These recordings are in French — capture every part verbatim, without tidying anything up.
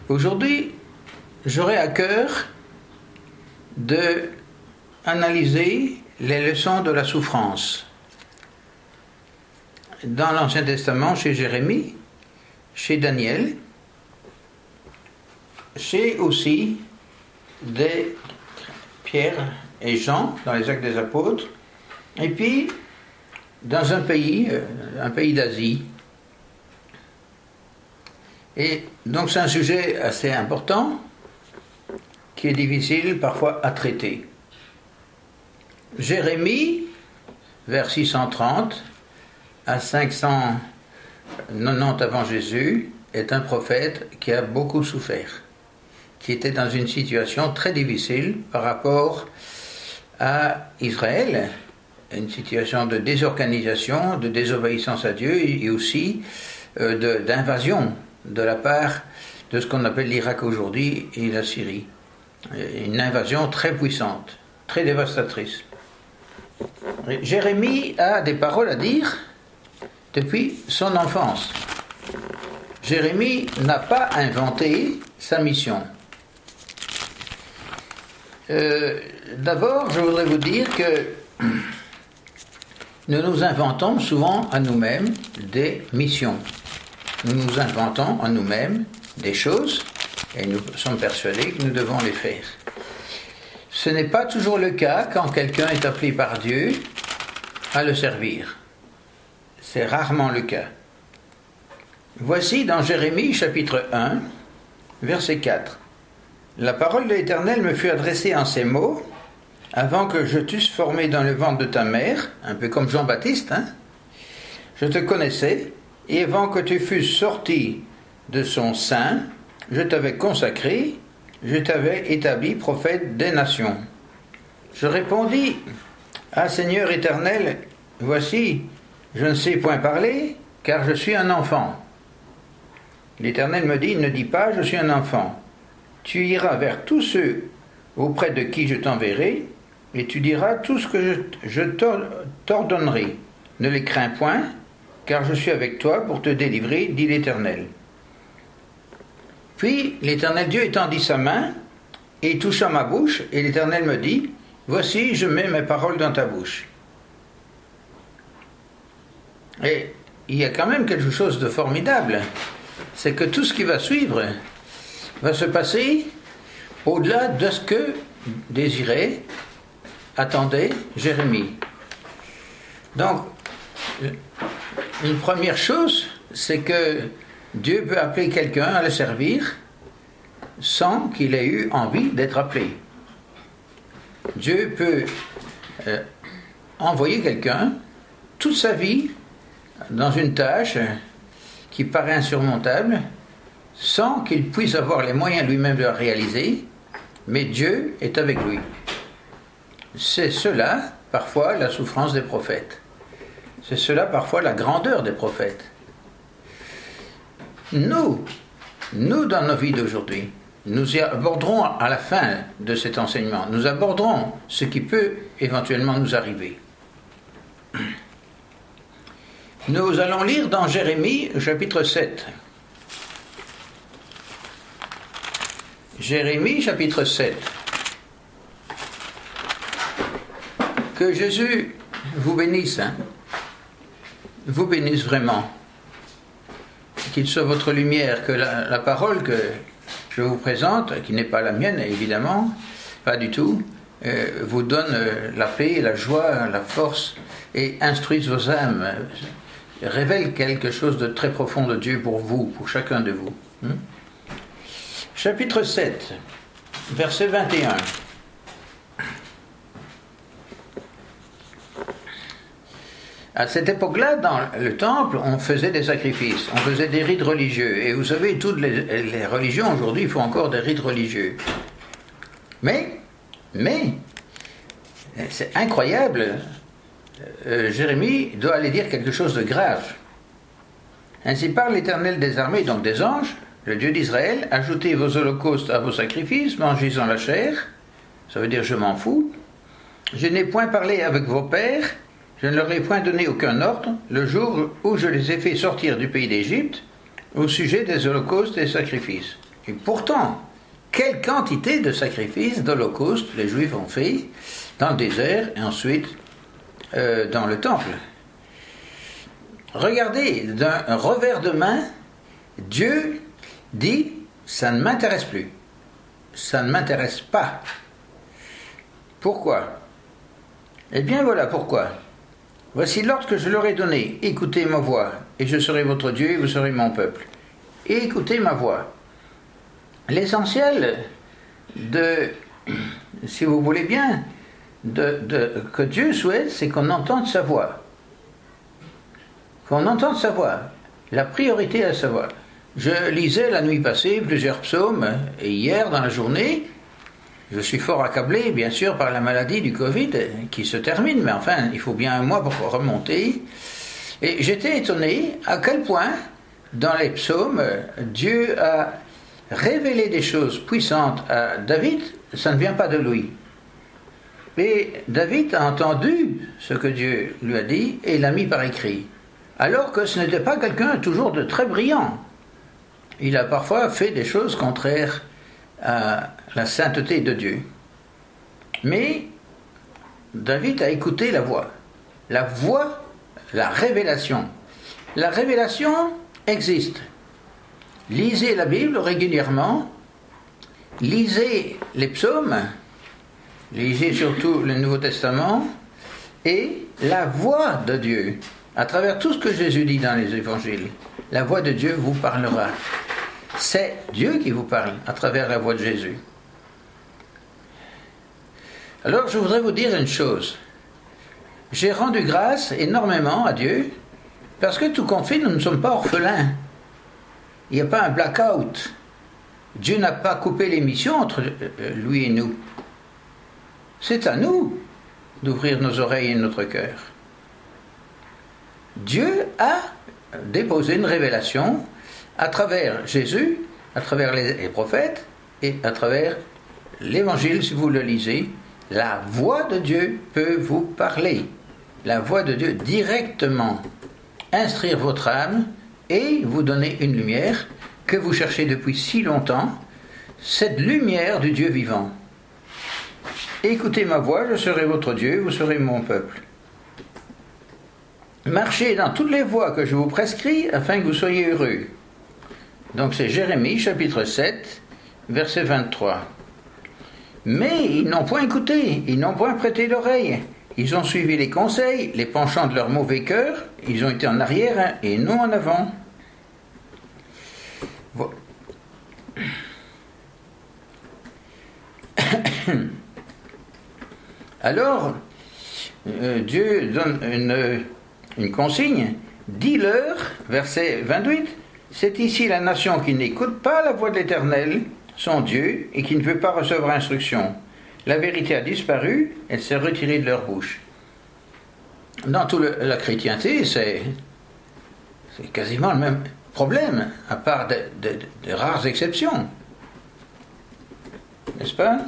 Aujourd'hui, j'aurai à cœur de analyser les leçons de la souffrance. Dans l'Ancien Testament, chez Jérémie, chez Daniel, chez aussi des Pierre et Jean dans les Actes des Apôtres, et puis dans un pays, un pays d'Asie. Et donc c'est un sujet assez important qui est difficile parfois à traiter. Jérémie, vers six cent trente à cinq cent quatre-vingt-dix avant Jésus, est un prophète qui a beaucoup souffert, qui était dans une situation très difficile par rapport à Israël, une situation de désorganisation, de désobéissance à Dieu et aussi euh, de, d'invasion de la part de ce qu'on appelle l'Irak aujourd'hui et la Syrie. Une invasion très puissante, très dévastatrice. Jérémie a des paroles à dire depuis son enfance. Jérémie n'a pas inventé sa mission. Euh, d'abord, je voudrais vous dire que nous nous inventons souvent à nous-mêmes des missions. Nous nous inventons à nous-mêmes des choses et nous sommes persuadés que nous devons les faire. Ce n'est pas toujours le cas quand quelqu'un est appelé par Dieu à le servir. C'est rarement le cas. Voici dans Jérémie chapitre un, verset quatre. La parole de l'Éternel me fut adressée en ces mots, avant que je t'eusse formé dans le ventre de ta mère, un peu comme Jean-Baptiste, hein, je te connaissais, et avant que tu fusses sorti de son sein, je t'avais consacré, je t'avais établi prophète des nations. Je répondis, ah Seigneur éternel, voici, je ne sais point parler, car je suis un enfant. L'Éternel me dit, ne dis pas, je suis un enfant. Tu iras vers tous ceux auprès de qui je t'enverrai, et tu diras tout ce que je, je t'ordonnerai. Ne les crains point, car je suis avec toi pour te délivrer, dit l'Éternel. Puis l'Éternel Dieu étendit sa main, et toucha ma bouche, et l'Éternel me dit, voici, je mets mes paroles dans ta bouche. Et il y a quand même quelque chose de formidable, c'est que tout ce qui va suivre va se passer au-delà de ce que désirait, attendait Jérémie. Donc, une première chose, c'est que Dieu peut appeler quelqu'un à le servir sans qu'il ait eu envie d'être appelé. Dieu peut euh, envoyer quelqu'un toute sa vie dans une tâche qui paraît insurmontable, sans qu'il puisse avoir les moyens lui-même de la réaliser, mais Dieu est avec lui. C'est cela, parfois, la souffrance des prophètes. C'est cela, parfois, la grandeur des prophètes. Nous, nous, dans nos vies d'aujourd'hui, nous y aborderons à la fin de cet enseignement, nous aborderons ce qui peut éventuellement nous arriver. Nous allons lire dans Jérémie, chapitre sept. Jérémie, chapitre sept. Que Jésus vous bénisse, hein, vous bénisse vraiment. Qu'il soit votre lumière, que la, la parole que je vous présente, qui n'est pas la mienne, évidemment, pas du tout, euh, vous donne euh, la paix, la joie, la force, et instruise vos âmes, euh, révèle quelque chose de très profond de Dieu pour vous, pour chacun de vous. Hmm? Chapitre sept, verset vingt et un. À cette époque-là, dans le temple, on faisait des sacrifices, on faisait des rites religieux. Et vous savez, toutes les, les religions aujourd'hui font encore des rites religieux. Mais, mais, c'est incroyable, euh, Jérémie doit aller dire quelque chose de grave. Ainsi parle l'Éternel des armées, donc des anges, le Dieu d'Israël, ajoutez vos holocaustes à vos sacrifices, mangez-en la chair, ça veut dire je m'en fous. Je n'ai point parlé avec vos pères, je ne leur ai point donné aucun ordre, le jour où je les ai fait sortir du pays d'Égypte, au sujet des holocaustes et des sacrifices. Et pourtant, quelle quantité de sacrifices, d'holocaustes les Juifs ont fait dans le désert et ensuite euh, dans le temple. Regardez, d'un revers de main, Dieu dit, ça ne m'intéresse plus, ça ne m'intéresse pas. Pourquoi? Eh bien voilà pourquoi. Voici l'ordre que je leur ai donné, écoutez ma voix, et je serai votre Dieu et vous serez mon peuple. Et écoutez ma voix. L'essentiel de, si vous voulez bien, de, de, que Dieu souhaite, c'est qu'on entende sa voix. Qu'on entende sa voix. La priorité à sa voix. Je lisais la nuit passée plusieurs psaumes, et hier dans la journée, je suis fort accablé, bien sûr, par la maladie du Covid, qui se termine, mais enfin, il faut bien un mois pour remonter. Et j'étais étonné à quel point, dans les psaumes, Dieu a révélé des choses puissantes à David, ça ne vient pas de lui. Mais David a entendu ce que Dieu lui a dit et l'a mis par écrit. Alors que ce n'était pas quelqu'un toujours de très brillant. Il a parfois fait des choses contraires à la sainteté de Dieu. Mais David a écouté la voix. La voix, la révélation. La révélation existe. Lisez la Bible régulièrement, lisez les psaumes, lisez surtout le Nouveau Testament, et la voix de Dieu, à travers tout ce que Jésus dit dans les évangiles, la voix de Dieu vous parlera. C'est Dieu qui vous parle à travers la voix de Jésus. Alors je voudrais vous dire une chose. J'ai rendu grâce énormément à Dieu, parce que tout compte fait, nous ne sommes pas orphelins. Il n'y a pas un blackout. Dieu n'a pas coupé l'émission entre lui et nous. C'est à nous d'ouvrir nos oreilles et notre cœur. Dieu a déposé une révélation à travers Jésus, à travers les prophètes et à travers l'Évangile, si vous le lisez. La voix de Dieu peut vous parler. La voix de Dieu directement. Instruire votre âme et vous donner une lumière que vous cherchez depuis si longtemps, cette lumière du Dieu vivant. Écoutez ma voix, je serai votre Dieu, vous serez mon peuple. Marchez dans toutes les voies que je vous prescris afin que vous soyez heureux. Donc c'est Jérémie chapitre sept, verset vingt-trois. Mais ils n'ont point écouté, ils n'ont point prêté l'oreille. Ils ont suivi les conseils, les penchants de leur mauvais cœur, ils ont été en arrière et non en avant. Bon. Alors, euh, Dieu donne une, une consigne, dis-leur, verset vingt-huit, c'est ici la nation qui n'écoute pas la voix de l'Éternel, son Dieu, et qui ne veut pas recevoir instruction. La vérité a disparu, elle s'est retirée de leur bouche. Dans toute la chrétienté, c'est, c'est quasiment le même problème, à part de, de, de rares exceptions. N'est-ce pas?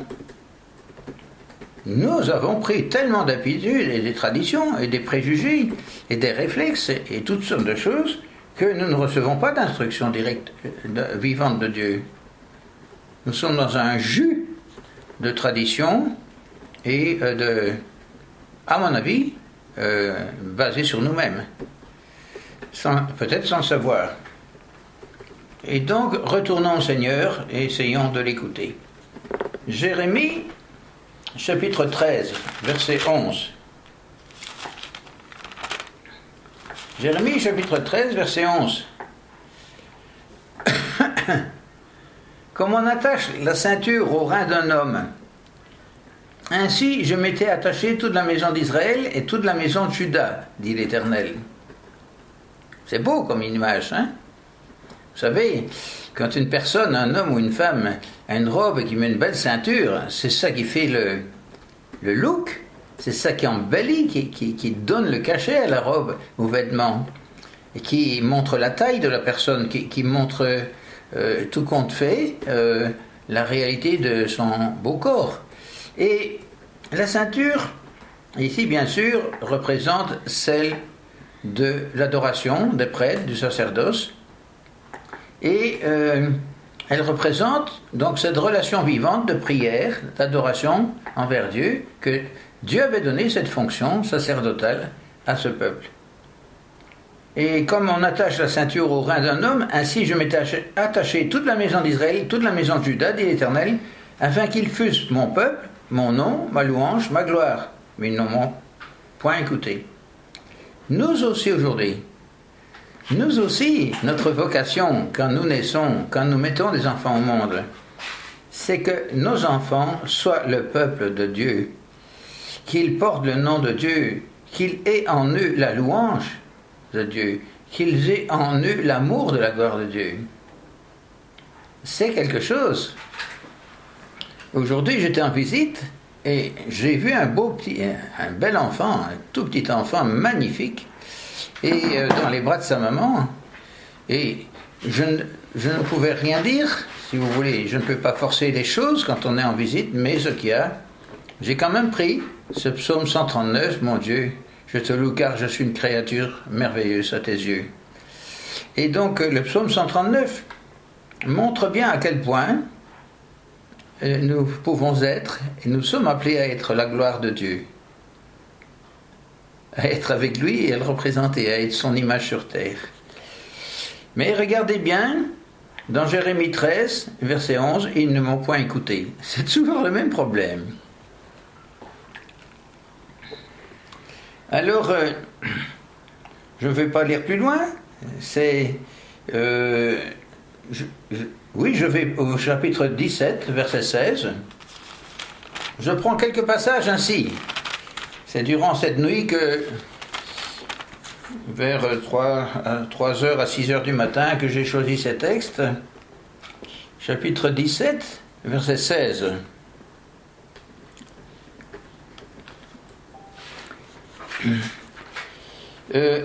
Nous avons pris tellement d'habitudes et des traditions et des préjugés et des réflexes et toutes sortes de choses que nous ne recevons pas d'instruction directe, de, vivante de Dieu. Nous sommes dans un jus de tradition et de, à mon avis, euh, basé sur nous-mêmes, sans, peut-être sans le savoir. Et donc, retournons au Seigneur et essayons de l'écouter. Jérémie, chapitre treize, verset onze. Jérémie, chapitre treize, verset onze. Comme on attache la ceinture au rein d'un homme, ainsi je m'étais attaché toute la maison d'Israël et toute la maison de Juda, dit l'Éternel. C'est beau comme image, hein? Vous savez, quand une personne, un homme ou une femme, a une robe et qui met une belle ceinture, c'est ça qui fait le, le look, c'est ça qui embellit, qui, qui, qui donne le cachet à la robe, aux vêtements, et qui montre la taille de la personne, qui, qui montre euh, tout compte fait, euh, la réalité de son beau corps. Et la ceinture, ici bien sûr, représente celle de l'adoration des prêtres, du sacerdoce. Et euh, elle représente donc cette relation vivante de prière, d'adoration envers Dieu, que Dieu avait donné cette fonction sacerdotale à ce peuple. Et comme on attache la ceinture au rein d'un homme, ainsi je m'étais attaché toute la maison d'Israël, toute la maison de Juda, dit l'Éternel, afin qu'ils fussent mon peuple, mon nom, ma louange, ma gloire. Mais ils n'ont point écouté. Nous aussi aujourd'hui, nous aussi, notre vocation, quand nous naissons, quand nous mettons des enfants au monde, c'est que nos enfants soient le peuple de Dieu, qu'ils portent le nom de Dieu, qu'ils aient en eux la louange de Dieu, qu'ils aient en eux l'amour de la gloire de Dieu. C'est quelque chose. Aujourd'hui, j'étais en visite et j'ai vu un beau petit, un bel enfant, un tout petit enfant magnifique, et euh, dans les bras de sa maman, et je ne, je ne pouvais rien dire, si vous voulez. Je ne peux pas forcer les choses quand on est en visite, mais ce qu'il y a, j'ai quand même pris ce psaume cent trente-neuf, mon Dieu, je te loue car je suis une créature merveilleuse à tes yeux. Et donc le psaume cent trente-neuf montre bien à quel point nous pouvons être, et nous sommes appelés à être la gloire de Dieu, à être avec lui et à le représenter, à être son image sur terre. Mais regardez bien, dans Jérémie treize, verset onze, ils ne m'ont point écouté. C'est toujours le même problème. Alors, euh, je ne vais pas lire plus loin, c'est... Euh, je, je, oui, je vais au chapitre dix-sept, verset seize. Je prends quelques passages ainsi. C'est durant cette nuit que, vers trois heures à six heures du matin, que j'ai choisi ces textes. Chapitre dix-sept, verset seize. Euh,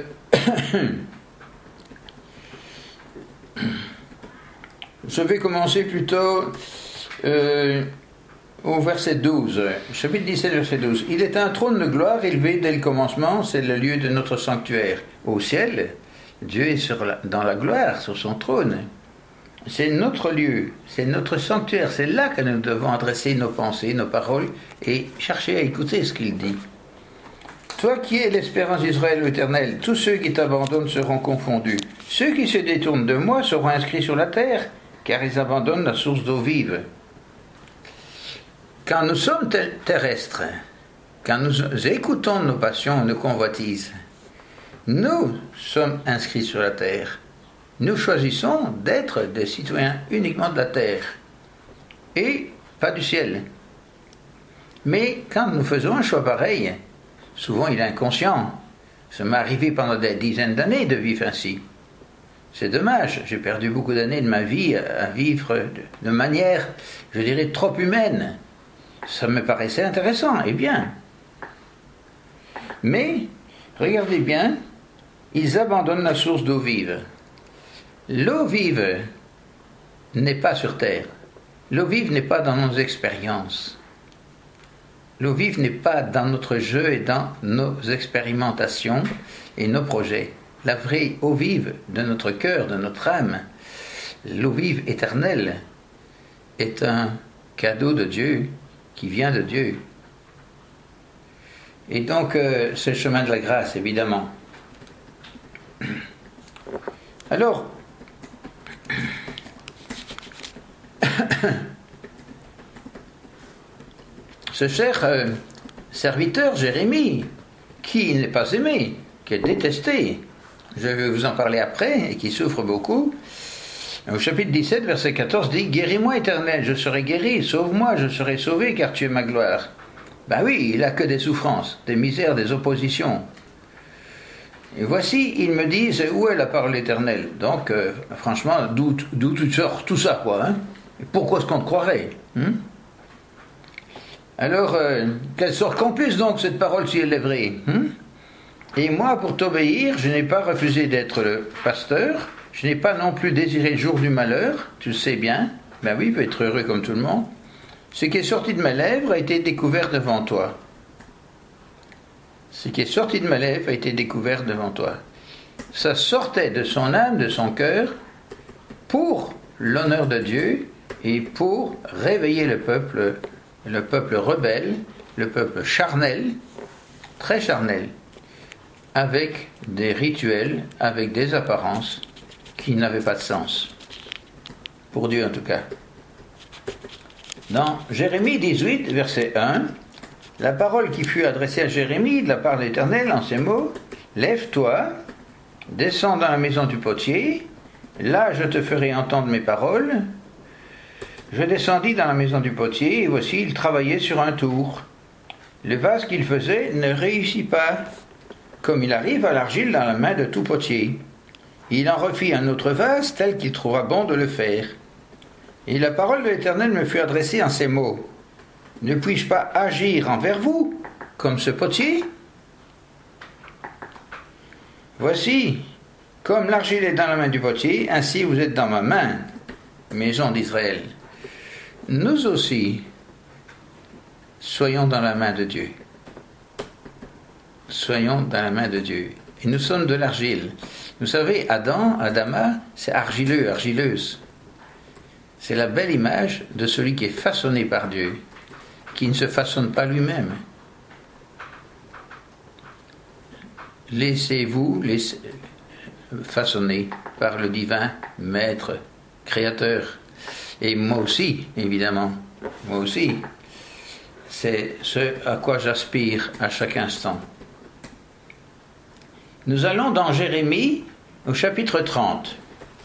je vais commencer plutôt euh, au verset douze. Chapitre dix-sept, verset douze. Il est un trône de gloire élevé dès le commencement, c'est le lieu de notre sanctuaire. Au ciel, Dieu est sur la, dans la gloire, sur son trône. C'est notre lieu, c'est notre sanctuaire, c'est là que nous devons adresser nos pensées, nos paroles et chercher à écouter ce qu'il dit. Toi qui es l'espérance d'Israël, l'Éternel, tous ceux qui t'abandonnent seront confondus. Ceux qui se détournent de moi seront inscrits sur la terre, car ils abandonnent la source d'eau vive. Quand nous sommes terrestres, quand nous écoutons nos passions, nos convoitises, nous sommes inscrits sur la terre. Nous choisissons d'être des citoyens uniquement de la terre et pas du ciel. Mais quand nous faisons un choix pareil, souvent il est inconscient. Ça m'est arrivé pendant des dizaines d'années de vivre ainsi. C'est dommage, j'ai perdu beaucoup d'années de ma vie à vivre de manière, je dirais, trop humaine. Ça me paraissait intéressant et bien. Mais, regardez bien, ils abandonnent la source d'eau vive. L'eau vive n'est pas sur terre. L'eau vive n'est pas dans nos expériences. L'eau vive n'est pas dans notre jeu et dans nos expérimentations et nos projets. La vraie eau vive de notre cœur, de notre âme, l'eau vive éternelle, est un cadeau de Dieu qui vient de Dieu. Et donc, euh, c'est le chemin de la grâce, évidemment. Alors, ce cher euh, serviteur Jérémie, qui n'est pas aimé, qui est détesté, je vais vous en parler après, et qui souffre beaucoup, au chapitre dix-sept, verset quatorze, dit « Guéris-moi, Éternel, je serai guéri, sauve-moi, je serai sauvé, car tu es ma gloire. » Ben oui, il n'a que des souffrances, des misères, des oppositions. Et voici, ils me disent, où est la parole éternelle? Donc, euh, franchement, d'où, d'où tu sors tout ça, quoi, hein? Et pourquoi est-ce qu'on te croirait, hein? Alors, euh, qu'elle sort qu'en plus, donc, cette parole, si elle est vraie, hein? Et moi, pour t'obéir, je n'ai pas refusé d'être le pasteur, je n'ai pas non plus désiré le jour du malheur, tu le sais bien, ben oui, il peut être heureux comme tout le monde. Ce qui est sorti de mes lèvres a été découvert devant toi. Ce qui est sorti de mes lèvres a été découvert devant toi. Ça sortait de son âme, de son cœur, pour l'honneur de Dieu et pour réveiller le peuple, le peuple rebelle, le peuple charnel, très charnel, avec des rituels, avec des apparences qui n'avaient pas de sens. Pour Dieu en tout cas. Dans Jérémie dix-huit, verset un, la parole qui fut adressée à Jérémie de la part de l'Éternel en ces mots, « Lève-toi, descends dans la maison du potier, là je te ferai entendre mes paroles. Je descendis dans la maison du potier, et voici, il travaillait sur un tour. Le vase qu'il faisait ne réussit pas, comme il arrive à l'argile dans la main de tout potier. Il en refit un autre vase, tel qu'il trouva bon de le faire. Et la parole de l'Éternel me fut adressée en ces mots. Ne puis-je pas agir envers vous, comme ce potier? Voici, comme l'argile est dans la main du potier, ainsi vous êtes dans ma main, maison d'Israël. Nous aussi, soyons dans la main de Dieu. Soyons dans la main de Dieu. Et nous sommes de l'argile. Vous savez, Adam, Adama, c'est argileux, argileuse. C'est la belle image de celui qui est façonné par Dieu, qui ne se façonne pas lui-même. Laissez-vous laissez, façonner par le divin maître, créateur. Et moi aussi, évidemment, moi aussi. C'est ce à quoi j'aspire à chaque instant. Nous allons dans Jérémie au chapitre trente.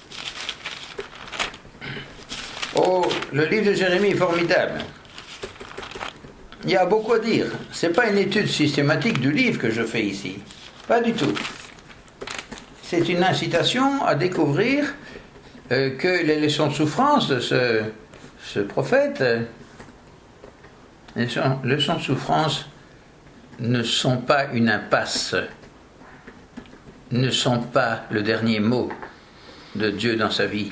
Oh, le livre de Jérémie est formidable. Il y a beaucoup à dire. Ce n'est pas une étude systématique du livre que je fais ici. Pas du tout. C'est une incitation à découvrir euh, que les leçons de souffrance de ce, ce prophète, euh, les leçons, leçons de souffrance ne sont pas une impasse, ne sont pas le dernier mot de Dieu dans sa vie.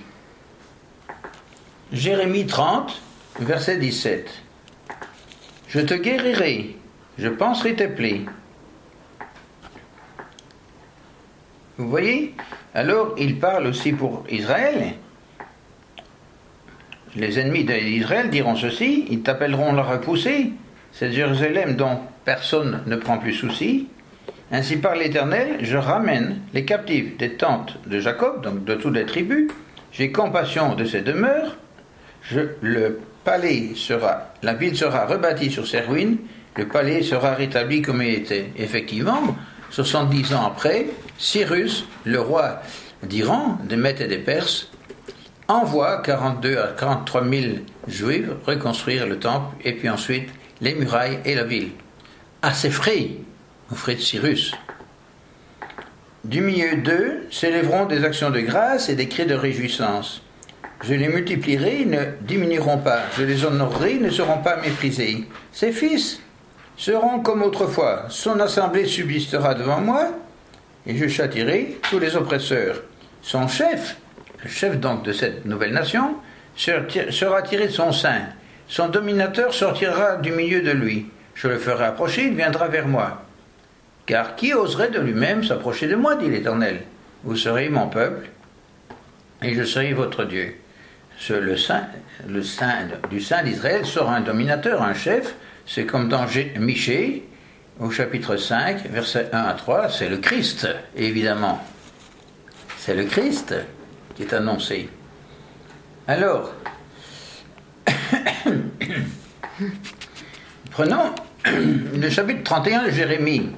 Jérémie trente, verset dix-sept. Je te guérirai, je panserai tes plaies. Vous voyez? Alors, il parle aussi pour Israël. Les ennemis d'Israël diront ceci, ils t'appelleront la repoussée, c'est Jérusalem dont personne ne prend plus souci. Ainsi par l'Éternel, je ramène les captifs des tentes de Jacob, donc de toutes les tribus, j'ai compassion de ces demeures, je, le palais sera, la ville sera rebâtie sur ses ruines, le palais sera rétabli comme il était. Effectivement, soixante-dix ans après, Cyrus, le roi d'Iran, des Mèdes et des Perses, envoie quarante-deux à quarante-trois mille juifs reconstruire le temple et puis ensuite les murailles et la ville. À ses frais, aux frais de Cyrus. Du milieu d'eux s'élèveront des actions de grâce et des cris de réjouissance. Je les multiplierai, ils ne diminueront pas. Je les honorerai, ils ne seront pas méprisés. Ses fils seront comme autrefois. Son assemblée subsistera devant moi, et je châtierai tous les oppresseurs. Son chef, le chef donc de cette nouvelle nation, sera tiré de son sein. Son dominateur sortira du milieu de lui. Je le ferai approcher, il viendra vers moi. Car qui oserait de lui-même s'approcher de moi, dit l'Éternel? Vous serez mon peuple, et je serai votre Dieu. Ce, le sein, le sein du sein d'Israël sera un dominateur, un chef. C'est comme dans Michée, au chapitre cinq, versets un à trois, c'est le Christ, évidemment. C'est le Christ qui est annoncé. Alors, prenons le chapitre trente et un de Jérémie.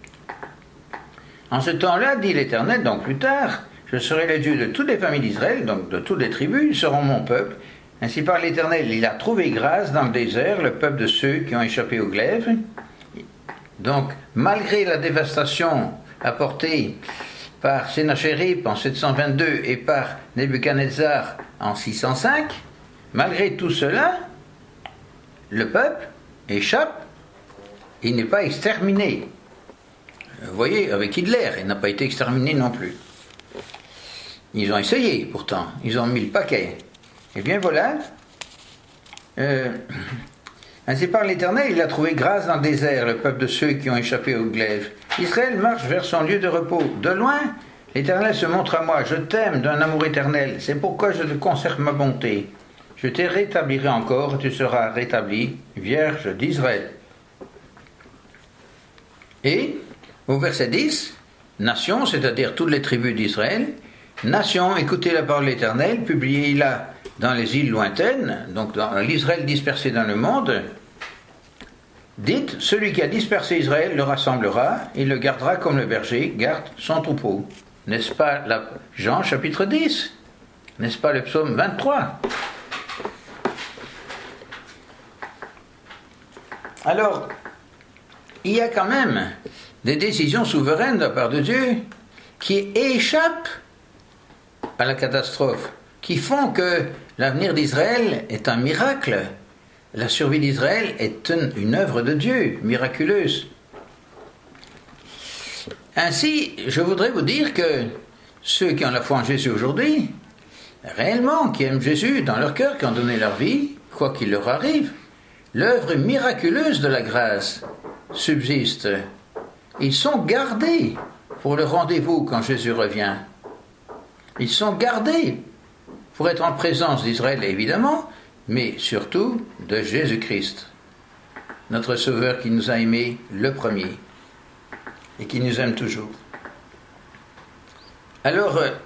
En ce temps-là, dit l'Éternel, donc plus tard, je serai le Dieu de toutes les familles d'Israël, donc de toutes les tribus, ils seront mon peuple. Ainsi par l'Éternel, il a trouvé grâce dans le désert, le peuple de ceux qui ont échappé au glaive. Donc, malgré la dévastation apportée par Sénachérib en sept cent vingt-deux et par Nebuchadnezzar en six cent cinq, malgré tout cela, le peuple échappe, il n'est pas exterminé. Vous voyez, avec Hitler, il n'a pas été exterminé non plus. Ils ont essayé, pourtant, ils ont mis le paquet. Eh bien voilà, euh, ainsi par l'Éternel, il a trouvé grâce dans le désert, le peuple de ceux qui ont échappé au glaive. Israël marche vers son lieu de repos. De loin, L'Éternel se montre à moi, je t'aime d'un amour éternel, c'est pourquoi je te conserve ma bonté. Je te rétablirai encore, et tu seras rétabli, Vierge d'Israël. Et, au verset dix, nation, c'est-à-dire toutes les tribus d'Israël, nation, écoutez la parole de l'Éternel, publiez-la dans les îles lointaines, donc dans l'Israël dispersé dans le monde. Dites, celui qui a dispersé Israël le rassemblera, il le gardera comme le berger garde son troupeau. N'est-ce pas la... Jean chapitre dix? N'est-ce pas le psaume vingt-trois? Alors, il y a quand même des décisions souveraines de la part de Dieu qui échappent à la catastrophe, qui font que l'avenir d'Israël est un miracle. La survie d'Israël est une, une œuvre de Dieu, miraculeuse. Ainsi, je voudrais vous dire que ceux qui ont la foi en Jésus aujourd'hui, réellement, qui aiment Jésus dans leur cœur, qui ont donné leur vie, quoi qu'il leur arrive, l'œuvre miraculeuse de la grâce subsiste. Ils sont gardés pour le rendez-vous quand Jésus revient. Ils sont gardés pour être en présence d'Israël, évidemment, mais surtout de Jésus-Christ, notre Sauveur qui nous a aimés le premier et qui nous aime toujours. Alors, euh,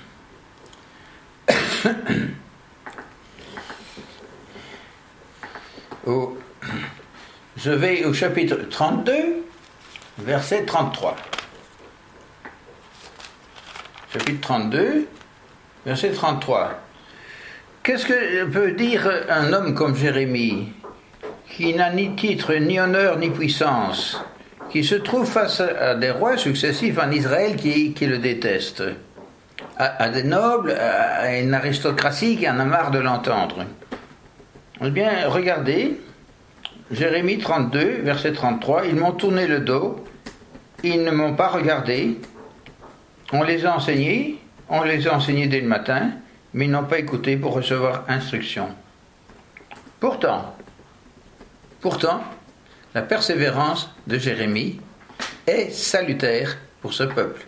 au, je vais au chapitre trente-deux, verset trente-trois. Chapitre trente-deux, verset trente-trois. Qu'est-ce que peut dire un homme comme Jérémie, qui n'a ni titre, ni honneur, ni puissance, qui se trouve face à des rois successifs en Israël qui, qui le détestent, à, à des nobles, à une aristocratie qui en a marre de l'entendre? Eh bien, regardez, Jérémie trente-deux, verset trente-trois, « Ils m'ont tourné le dos, ils ne m'ont pas regardé, on les a enseignés, on les a enseignés dès le matin, mais ils n'ont pas écouté pour recevoir instruction. » Pourtant, pourtant, la persévérance de Jérémie est salutaire pour ce peuple.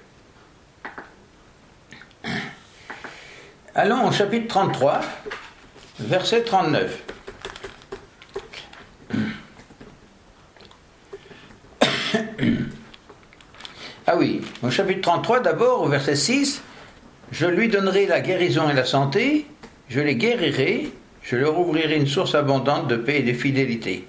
Allons au chapitre trente-trois, verset trente-neuf. Ah oui, au chapitre trente-trois, d'abord, au verset six, « Je lui donnerai la guérison et la santé, je les guérirai, je leur ouvrirai une source abondante de paix et de fidélité.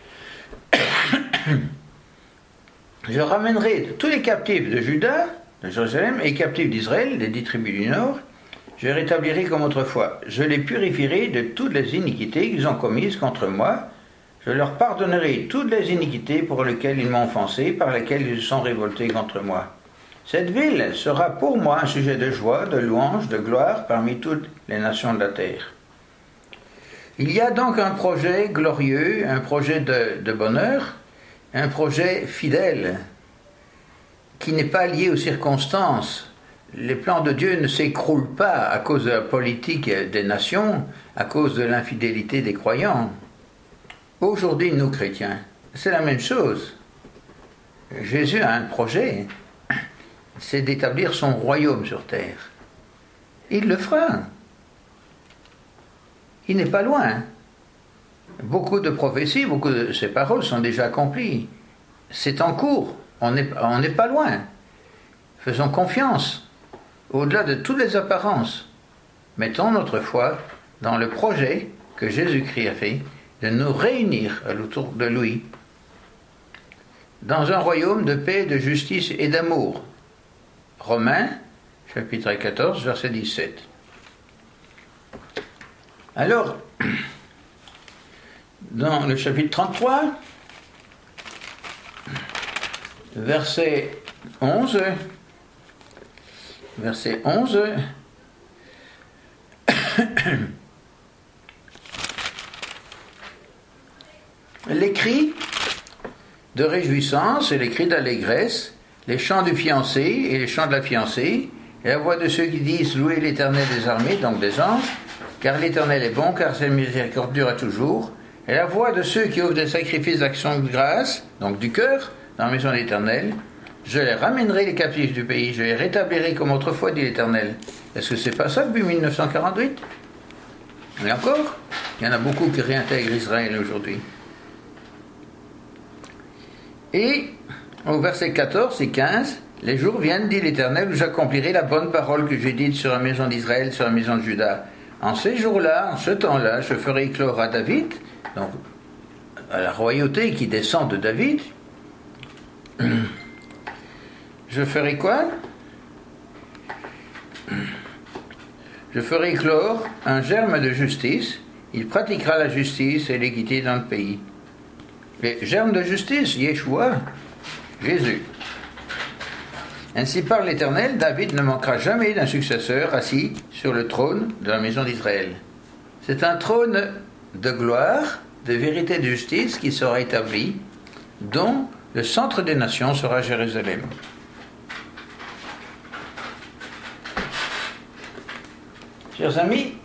Je ramènerai tous les captifs de Juda, de Jérusalem, et les captifs d'Israël, des dix tribus du Nord, je les rétablirai comme autrefois. Je les purifierai de toutes les iniquités qu'ils ont commises contre moi. Je leur pardonnerai toutes les iniquités pour lesquelles ils m'ont offensé, par lesquelles ils se sont révoltés contre moi. Cette ville sera pour moi un sujet de joie, de louange, de gloire parmi toutes les nations de la terre. » Il y a donc un projet glorieux, un projet de, de bonheur, un projet fidèle, qui n'est pas lié aux circonstances. Les plans de Dieu ne s'écroulent pas à cause de la politique des nations, à cause de l'infidélité des croyants. Aujourd'hui, nous chrétiens, c'est la même chose. Jésus a un projet, c'est d'établir son royaume sur terre. Il le fera. Il n'est pas loin. Beaucoup de prophéties, beaucoup de ces paroles sont déjà accomplies. C'est en cours. On n'est on n'est pas loin. Faisons confiance, au-delà de toutes les apparences. Mettons notre foi dans le projet que Jésus-Christ a fait de nous réunir autour de lui dans un royaume de paix, de justice et d'amour. Romains, chapitre quatorze, verset dix-sept. Alors, dans le chapitre trente-trois, verset onze, verset onze, les cris de réjouissance et les cris d'allégresse, les chants du fiancé et les chants de la fiancée, et la voix de ceux qui disent « Louez l'Éternel des armées », donc des anges, car l'Éternel est bon, car sa miséricorde dure à toujours, et la voix de ceux qui offrent des sacrifices d'action de grâce, donc du cœur, dans la maison de l'Éternel, Je les ramènerai les captifs du pays, je les rétablirai comme autrefois, dit l'Éternel. Est-ce que c'est pas ça depuis mille neuf cent quarante-huit? Et encore, il y en a beaucoup qui réintègrent Israël aujourd'hui. Et au verset quatorze et quinze, les jours viennent, dit l'Éternel, où j'accomplirai la bonne parole que j'ai dite sur la maison d'Israël, sur la maison de Juda. En ces jours-là, en ce temps-là, je ferai éclore à David, donc à la royauté qui descend de David, je ferai quoi? Je ferai éclore un germe de justice, il pratiquera la justice et l'équité dans le pays. Les germes de justice, Yeshua, Jésus. Ainsi parle l'Éternel, David ne manquera jamais d'un successeur assis sur le trône de la maison d'Israël. C'est un trône de gloire, de vérité et de justice qui sera établi, dont le centre des nations sera Jérusalem. Chers amis,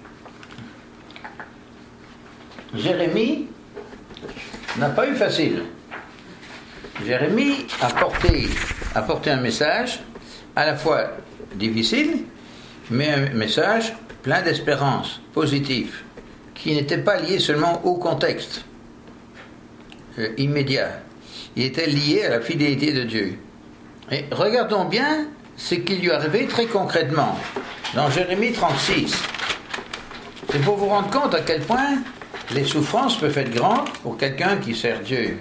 Jérémie n'a pas eu facile. Jérémie a porté, a porté un message à la fois difficile, mais un message plein d'espérance, positif, qui n'était pas lié seulement au contexte euh, immédiat. Il était lié à la fidélité de Dieu. Et regardons bien ce qui lui est arrivé très concrètement dans Jérémie trente-six. C'est pour vous rendre compte à quel point les souffrances peuvent être grandes pour quelqu'un qui sert Dieu.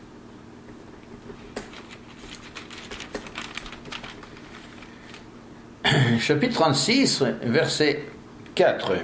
Chapitre trente-six, verset quatre.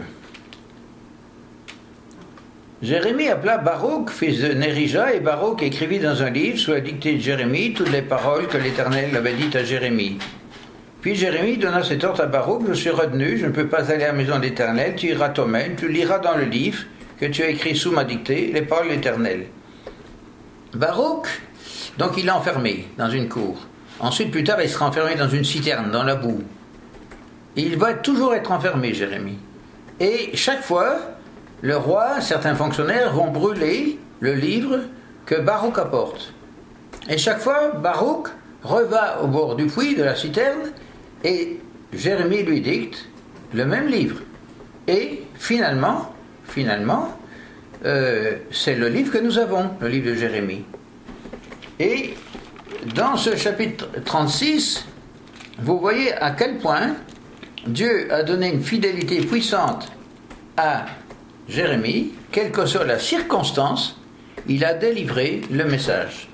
Jérémie appela Baruch, fils de Nérija, et Baruch écrivit dans un livre, sous la dictée de Jérémie, toutes les paroles que l'Éternel avait dites à Jérémie. Puis Jérémie donna cet ordre à Baruch, je suis retenu, je ne peux pas aller à la maison de l'Éternel, tu iras toi-même, tu liras dans le livre que tu as écrit sous ma dictée, les paroles de l'Éternel. Baruch, donc il est enfermé dans une cour. Ensuite, plus tard, il sera enfermé dans une citerne, dans la boue. Et il va toujours être enfermé, Jérémie. Et chaque fois, le roi, certains fonctionnaires vont brûler le livre que Baruch apporte. Et chaque fois, Baruch reva au bord du puits de la citerne et Jérémie lui dicte le même livre. Et finalement, finalement, euh, c'est le livre que nous avons, le livre de Jérémie. Et dans ce chapitre trente-six, vous voyez à quel point Dieu a donné une fidélité puissante à Jérémie, quelle que soit la circonstance, il a délivré le message.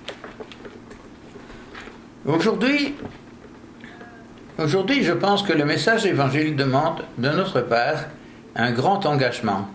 Aujourd'hui, aujourd'hui, je pense que le message évangile demande de notre part un grand engagement,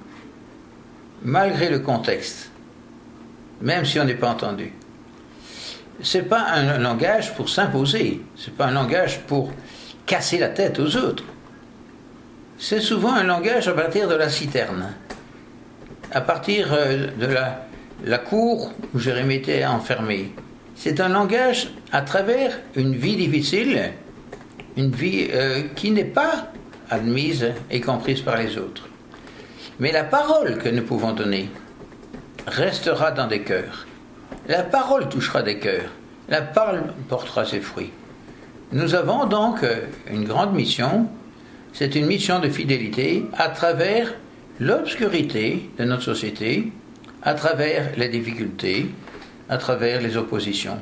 malgré le contexte, même si on n'est pas entendu. Ce n'est pas un langage pour s'imposer, ce n'est pas un langage pour casser la tête aux autres. C'est souvent un langage à partir de la citerne, à partir de la, la cour où Jérémie était enfermé. C'est un langage à travers une vie difficile, une vie euh, qui n'est pas admise et comprise par les autres. Mais la parole que nous pouvons donner restera dans des cœurs. La parole touchera des cœurs. La parole portera ses fruits. Nous avons donc une grande mission. C'est une mission de fidélité à travers l'obscurité de notre société, à travers les difficultés, à travers les oppositions.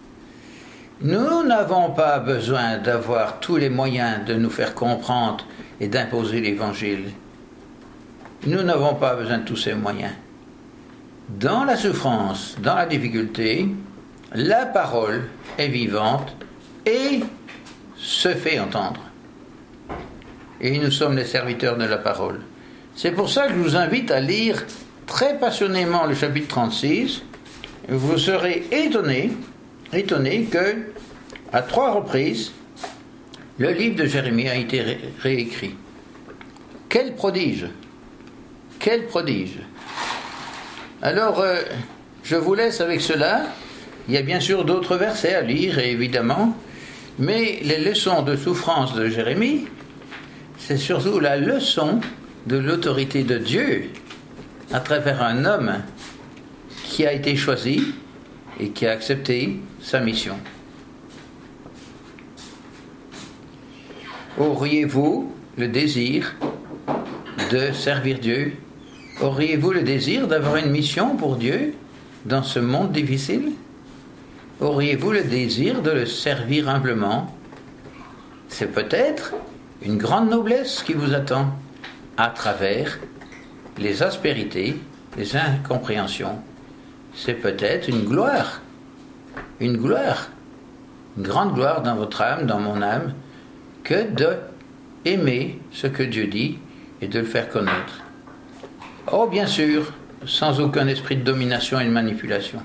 Nous n'avons pas besoin d'avoir tous les moyens de nous faire comprendre et d'imposer l'Évangile. Nous n'avons pas besoin de tous ces moyens. Dans la souffrance, dans la difficulté, la parole est vivante et se fait entendre. Et nous sommes les serviteurs de la parole. C'est pour ça que je vous invite à lire très passionnément le chapitre trente-six. Vous serez étonnés, étonnés que, à trois reprises, le livre de Jérémie a été ré- réécrit. Quel prodige! Quel prodige! Alors, euh, je vous laisse avec cela. Il y a bien sûr d'autres versets à lire, évidemment, mais les leçons de souffrance de Jérémie, c'est surtout la leçon de l'autorité de Dieu à travers un homme qui a été choisi et qui a accepté sa mission. Auriez-vous le désir de servir Dieu? Auriez-vous le désir d'avoir une mission pour Dieu dans ce monde difficile? Auriez-vous le désir de le servir humblement? C'est peut-être une grande noblesse qui vous attend à travers les aspérités, les incompréhensions. C'est peut-être une gloire, une gloire, une grande gloire dans votre âme, dans mon âme, que de aimer ce que Dieu dit et de le faire connaître. Oh, bien sûr, sans aucun esprit de domination et de manipulation.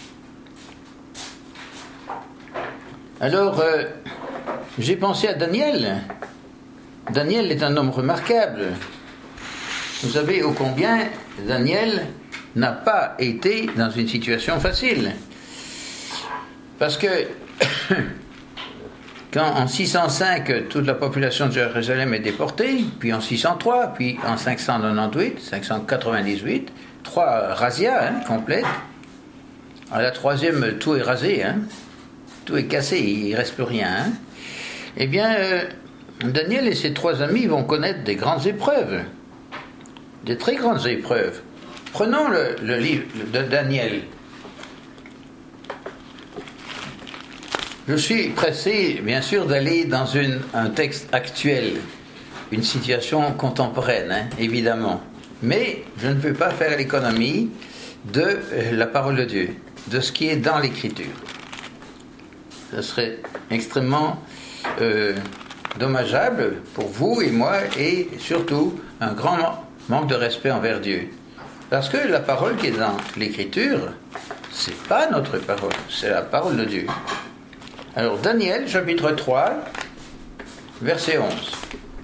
Alors, euh, j'ai pensé à Daniel. Daniel est un homme remarquable. Vous savez ô combien Daniel n'a pas été dans une situation facile. Parce que quand en six cent cinq, toute la population de Jérusalem est déportée, puis en six cent trois, puis en cinq cent quatre-vingt-dix-huit, cinq cent quatre-vingt-dix-huit, trois razzias hein, complètes. À la troisième, tout est rasé, hein, tout est cassé, il ne reste plus rien. Hein. Eh bien, euh, Daniel et ses trois amis vont connaître des grandes épreuves, des très grandes épreuves. Prenons le, le livre de Daniel. Je suis pressé, bien sûr, d'aller dans une, un texte actuel, une situation contemporaine, hein, évidemment. Mais je ne peux pas faire l'économie de euh, la parole de Dieu, de ce qui est dans l'Écriture. Ce serait extrêmement euh, dommageable pour vous et moi, et surtout un grand manque de respect envers Dieu. Parce que la parole qui est dans l'Écriture, c'est pas notre parole, c'est la parole de Dieu. Alors, Daniel, chapitre trois, verset onze.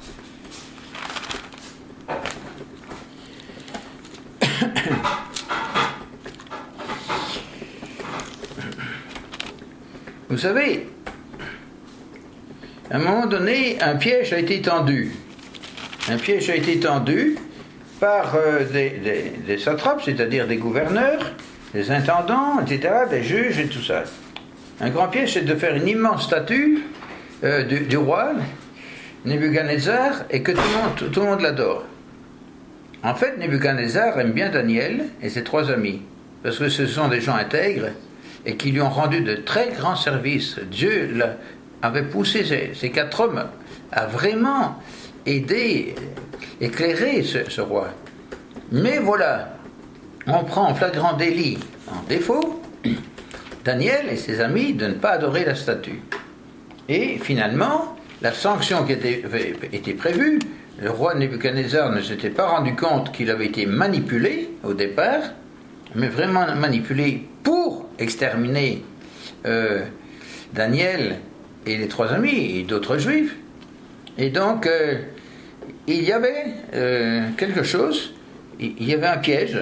Vous savez, à un moment donné, un piège a été tendu. Un piège a été tendu par euh, des, des, des satrapes, c'est-à-dire des gouverneurs, des intendants, et cetera, des juges et tout ça. Un grand piège, c'est de faire une immense statue euh, du, du roi Nebuchadnezzar et que tout le monde, tout, tout le monde l'adore. En fait, Nebuchadnezzar aime bien Daniel et ses trois amis, parce que ce sont des gens intègres et qui lui ont rendu de très grands services. Dieu avait poussé ces, ces quatre hommes à vraiment aider, éclairer ce, ce roi. Mais voilà, on prend en flagrant délit, en défaut, Daniel et ses amis de ne pas adorer la statue. Et finalement, la sanction qui était, était prévue, le roi Nebuchadnezzar ne s'était pas rendu compte qu'il avait été manipulé au départ, mais vraiment manipulé pour exterminer euh, Daniel et les trois amis et d'autres juifs. Et donc, euh, il y avait euh, quelque chose, il y avait un piège.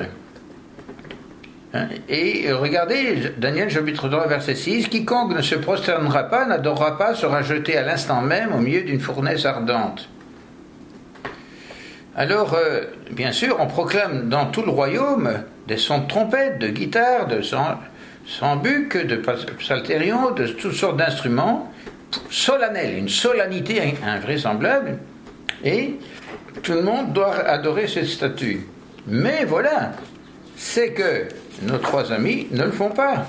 Et regardez, Daniel chapitre trois, verset six, « Quiconque ne se prosternera pas, n'adorera pas, sera jeté à l'instant même au milieu d'une fournaise ardente. » Alors, euh, bien sûr, on proclame dans tout le royaume des sons de trompette, de guitare, de sambuc, de psalterion, de toutes sortes d'instruments, solennels, une solennité invraisemblable, et tout le monde doit adorer cette statue. Mais voilà, c'est que nos trois amis ne le font pas.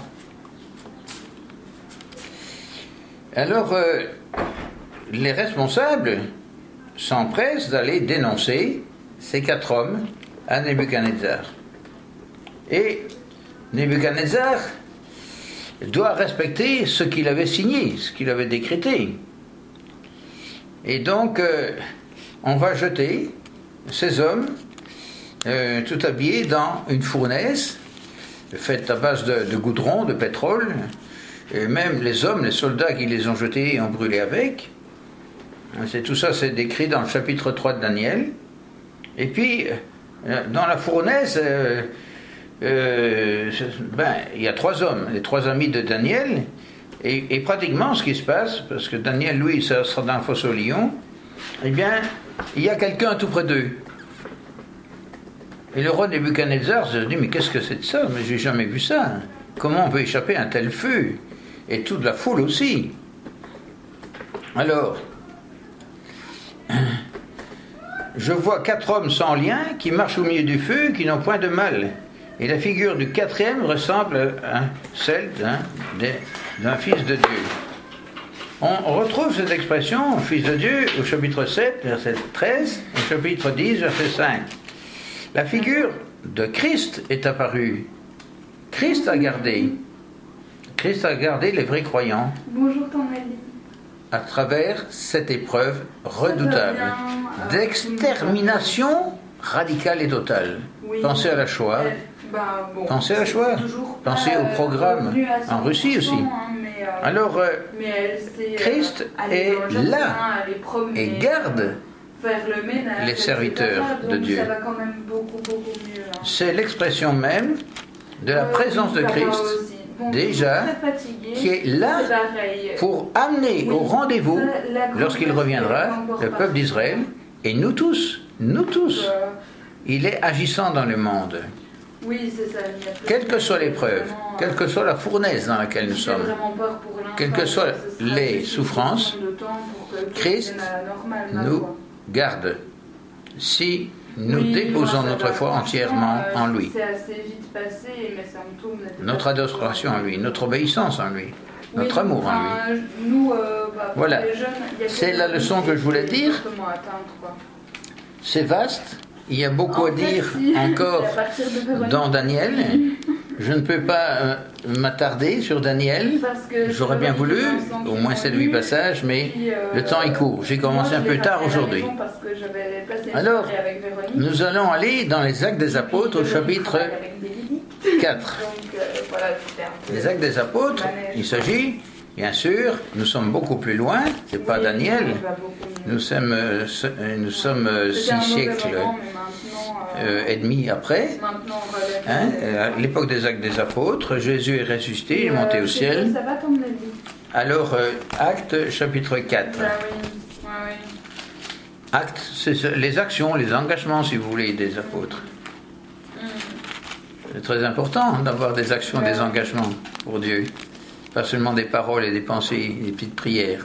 Alors, euh, les responsables s'empressent d'aller dénoncer ces quatre hommes à Nebuchadnezzar. Et Nebuchadnezzar doit respecter ce qu'il avait signé, ce qu'il avait décrété. Et donc, euh, on va jeter ces hommes euh, tout habillés dans une fournaise faite à base de, de goudron, de pétrole, et même les hommes, les soldats qui les ont jetés ont brûlé avec. C'est, tout ça, c'est décrit dans le chapitre trois de Daniel. Et puis, dans la fournaise, euh, euh, ben, il y a trois hommes, les trois amis de Daniel, et, et pratiquement ce qui se passe, parce que Daniel, lui, ça sera dans la fosse au lion, eh bien, il y a quelqu'un tout près d'eux. Et le roi Nebuchadnezzar se dit, mais qu'est-ce que c'est de ça? Mais j'ai jamais vu ça. Comment on peut échapper à un tel feu? Et toute la foule aussi. Alors, je vois quatre hommes sans lien qui marchent au milieu du feu, qui n'ont point de mal. Et la figure du quatrième ressemble à celle d'un, d'un fils de Dieu. On retrouve cette expression, fils de Dieu, au chapitre sept, verset treize, au chapitre dix, verset cinq. La figure de Christ est apparue. Christ a gardé. Christ a gardé les vrais croyants. Bonjour, Tourmaline. À travers cette épreuve redoutable d'extermination radicale et totale. Oui. Pensez à la Shoah. Elle, bah, bon, Pensez à la Shoah. Pensez au programme en Russie aussi. Hein, mais, euh, Alors, euh, mais elle, Christ euh, est jardin, là et garde faire le ménage, les serviteurs donc de Dieu. Ça va quand même beaucoup, beaucoup mieux. Hein. C'est l'expression même de la euh, présence oui, de Christ, bon, déjà, fatigué, qui est là pour amener oui, au rendez-vous, la, la lorsqu'il reviendra, le peuple d'Israël, et nous tous, nous tous. Euh, Il est agissant dans le monde. Oui, c'est ça. Quelle que soit l'épreuve, vraiment, quelle que soit la fournaise dans laquelle nous sommes, quelles que soient les souffrances, Christ nous garde si nous oui, déposons moi, notre foi entièrement euh, en lui. C'est assez vite passé, mes symptômes n'étaient Notre pas adoration en lui, notre obéissance en lui, oui, notre amour enfin, en lui. Nous, euh, bah, Voilà. les jeunes, il y a C'est la leçon que je voulais dire. Atteindre, quoi. C'est vaste, il y a beaucoup En à fait, dire si, encore c'est à partir de Véronique. dans Daniel. Je ne peux pas euh, m'attarder sur Daniel. Parce que J'aurais bien voulu, Vincent au moins sept huit passages, mais puis, euh, le temps est court. J'ai commencé moi, un je peu l'ai tard fait à la aujourd'hui. maison parce que j'avais passé une Alors, soirée avec Véronique. nous allons aller dans les Actes des Apôtres au Puis, chapitre Véronique travaille avec des Lévites. quatre. Donc, euh, voilà, c'était un peu- Les Actes des Apôtres, il s'agit, bien sûr, nous sommes beaucoup plus loin, c'est pas Oui, Daniel. ça va beaucoup mieux. Nous sommes, euh, ce- euh, nous sommes euh, C'était un six mauvais siècles moment, mais maintenant, euh, euh, et demi après. maintenant, on va les- Hein, euh, à l'époque des Actes des Apôtres, Jésus est ressuscité, il est Euh, monté au c'est- ciel. Ça va comme la vie. Alors, euh, Actes chapitre quatre. Bah oui, ouais, oui. Actes, c'est ce- les actions, les engagements, si vous voulez, des apôtres. Mm. C'est très important d'avoir des actions, des engagements pour Dieu. Pas seulement des paroles et des pensées, des petites prières.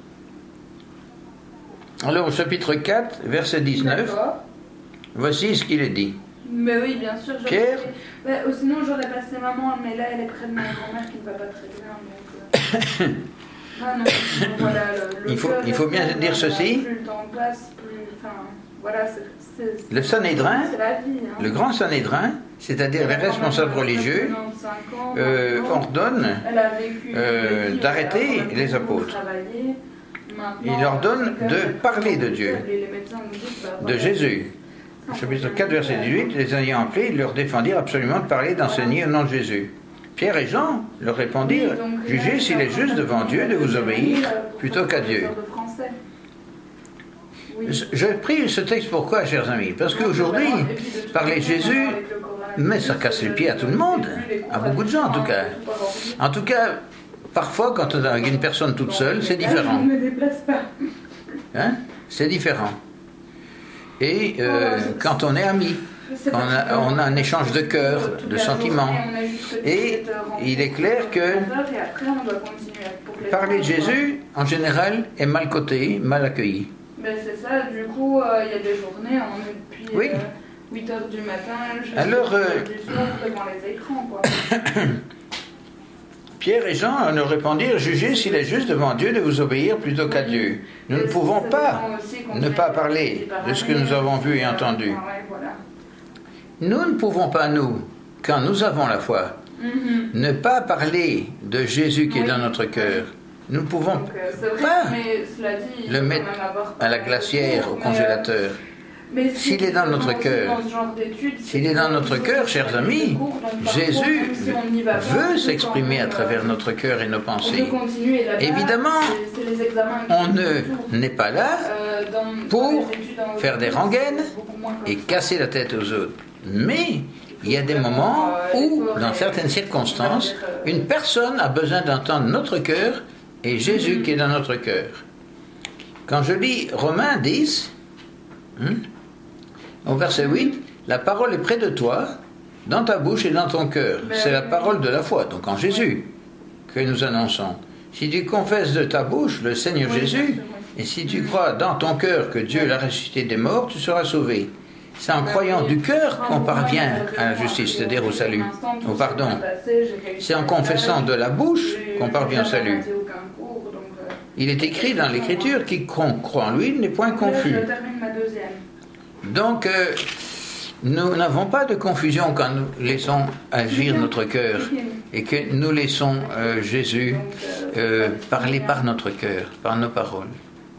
Alors, au chapitre quatre, verset dix-neuf, D'accord. voici ce qu'il est dit. Mais oui, bien sûr. j'aurais Pierre fait- bah, oh, sinon, j'aurais passé maman, mais là, elle est près de ma grand-mère qui ne va pas très bien. Donc, euh... ah non, voilà, le, le Il faut- cœur il faut est bien plein, dire ceci. Plus le temps passe, plus. Enfin, voilà, c'est. c'est- Le Sanhédrin, c'est la vie. Hein. le grand Sanhédrin, c'est-à-dire les Elle a quand responsables même religieux, quatre-vingt-quinze ans, euh, maintenant. ordonnent Elle a vécu une euh, vie, d'arrêter elle a quand même les beaucoup apôtres. travaillé. Maintenant, Il leur donne c'est de quand même parler de Dieu, les- les médecins nous disent, bah, de voilà, Jésus. Au chapitre quatre, verset dix-huit, les ayant appelés, ils leur défendirent absolument de parler, d'enseigner au nom de Jésus. Pierre et Jean leur répondirent, Oui, donc, jugez là, s'il est c'est juste un devant Dieu de vous obéir pour plutôt qu'à Dieu. professeur de français. Oui. Je- J'ai pris ce texte pourquoi, chers amis? Parce qu'aujourd'hui, Et puis, de toute parler de façon, Jésus, avec le coronavirus, mais ça casse les pieds à tout le monde, à beaucoup de gens en tout cas. En tout cas, parfois, quand on a une personne toute seule, c'est différent. Je ne me déplace pas. Hein? C'est différent. Et euh, quand on est amis, C'est on a, on a un échange de cœur, Toute de la sentiments. journée, on a jusque Et dix-sept heures en il est clair que et après, on doit continuer pour les parler de enfants. Jésus, en général, est mal coté, mal accueilli. Ben, c'est ça, du coup, euh, il y a des journées, on est depuis Oui. euh, huit heures du matin jusqu'à Alors, euh, du soir devant les écrans, quoi. Pierre et Jean leur répondirent, jugez s'il est juste devant Dieu de vous obéir plutôt qu'à Dieu. Nous ne Et pouvons ça pas dépend aussi qu'on ne fait pas des parler petits de ce que nous avons vu et paramètres, entendu. euh, ouais, voilà. Nous ne pouvons pas, nous, quand nous avons la foi, Mhm. ne pas parler de Jésus qui est Oui. dans notre cœur. Nous ne pouvons Donc, euh, c'est vrai, pas mais cela dit, il le faut mettre quand même avoir à la pas glacière, de au cours, congélateur. mais, euh, mais S'il est dans notre aussi cœur, dans ce genre d'études, s'il c'est est dans que notre nous cœur, autres, chers on fait amis, des cours, donc parfois, Jésus même si on n'y va pas, veut on peut s'exprimer quand à même, travers euh, notre cœur et nos On pensées. peut continuer là-bas. Évidemment, c'est- c'est les examens qui On sont ne autour. n'est pas là Euh, dans- pour dans les études en faire des haute rengaines c'est beaucoup moins comme et ça. casser la tête aux autres. Mais il y a des moments où, dans certaines circonstances, une personne a besoin d'entendre notre cœur et Jésus qui est dans notre cœur. Quand je lis Romains dix, hein, au verset huit, la parole est près de toi, dans ta bouche et dans ton cœur. C'est la parole de la foi, donc en Jésus, que nous annonçons. Si tu confesses de ta bouche le Seigneur Oui, Jésus, bien sûr, oui. Et si tu crois dans ton cœur que Dieu l'a ressuscité des morts, tu seras sauvé. C'est en croyant du cœur qu'on parvient à la justice, c'est-à-dire au salut, au pardon. C'est en confessant de la bouche qu'on parvient au salut. Il est écrit dans l'Écriture, quiconque croit en lui n'est point confus. Donc, euh, nous n'avons pas de confusion quand nous laissons agir notre cœur et que nous laissons euh, Jésus euh, parler par notre cœur, par nos paroles.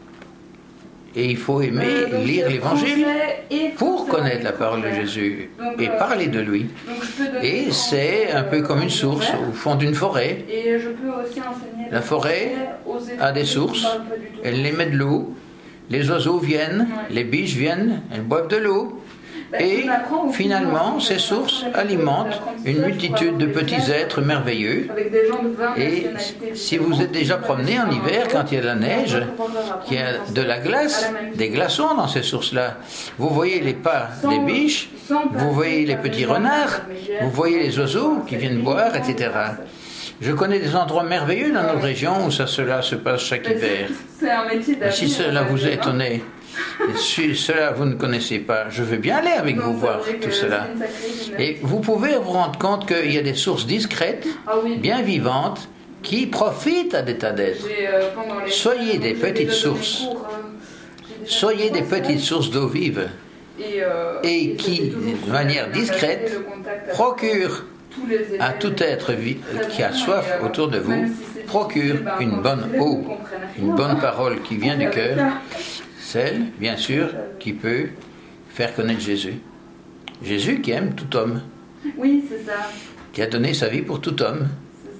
Et il faut aimer euh, lire l'Évangile pour connaître la parole de Jésus donc, et parler de lui. Et c'est un peu comme une source au fond d'une forêt. Et je peux aussi enseigner la forêt a des sources, elle les met de l'eau, les oiseaux viennent, ouais. les biches viennent, elles boivent de l'eau. Et finalement, ces sources alimentent une multitude de petits êtres merveilleux. Et si vous êtes déjà promené en hiver, quand il y a de la neige, qu'il y a de la glace, des glaçons dans ces sources-là, vous voyez les pas des biches, vous voyez les petits renards, vous voyez les oiseaux qui viennent boire, et cetera. Je connais des endroits merveilleux dans notre région où ça, cela se passe chaque hiver. Si cela vous a étonné, si cela vous ne connaissez pas, je veux bien aller avec vous voir tout cela. Et vous pouvez vous rendre compte qu'il y a des sources discrètes, bien vivantes, qui profitent à des tas d'êtres. Soyez des petites sources. Soyez des petites sources d'eau vive. Et qui, de manière discrète, procurent à tout être qui a soif autour de vous, procure une bonne eau, une bonne parole qui vient du cœur, celle, bien sûr, qui peut faire connaître Jésus. Jésus qui aime tout homme. Oui, c'est ça. Qui a donné sa vie pour tout homme.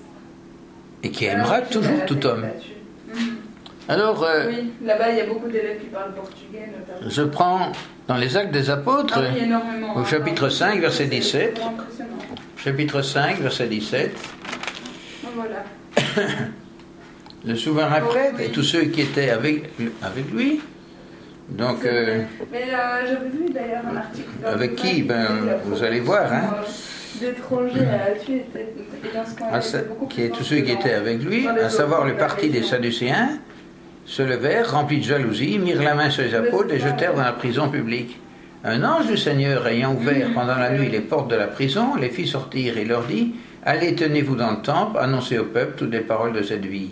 Et qui aimera toujours tout homme. Alors, euh, oui, là-bas, il y a beaucoup d'élèves qui parlent portugais, notamment. Je prends dans les Actes des Apôtres, ah, oui, au chapitre cinq, verset dix-sept. Chapitre cinq, verset dix-sept. Voilà. Le souverain prêtre et tous ceux qui étaient avec, avec lui. Donc, euh, mais euh, j'avais vu d'ailleurs un article. Avec qui ben, vous allez voir. Hein. D'étrangers à tuer était, était dans ce ah, ça, qui est tous ceux qui étaient avec lui, à savoir le parti des Sadducéens, se levèrent, remplis de jalousie, mirent la main sur les apôtres et jetèrent dans la prison publique. Un ange du Seigneur, ayant ouvert pendant la nuit les portes de la prison, les fit sortir et leur dit: Allez, tenez-vous dans le temple, annoncez au peuple toutes les paroles de cette vie.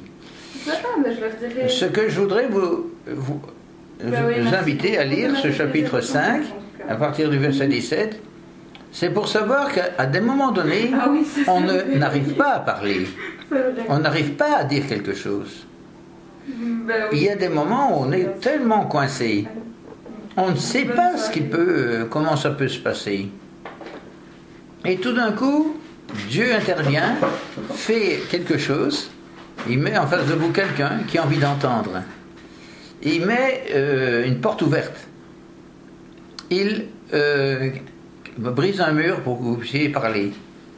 Ce que je voudrais vous, vous, vous inviter à lire, ce chapitre cinq, à partir du verset dix-sept, c'est pour savoir qu'à des moments donnés, on n'arrive pas à parler, on n'arrive pas à dire quelque chose. Il y a des moments où on est tellement coincé. On ne sait pas ce qui peut, comment ça peut se passer. Et tout d'un coup, Dieu intervient, fait quelque chose, il met en face de vous quelqu'un qui a envie d'entendre. Il met euh, une porte ouverte. Il euh, brise un mur pour que vous puissiez parler.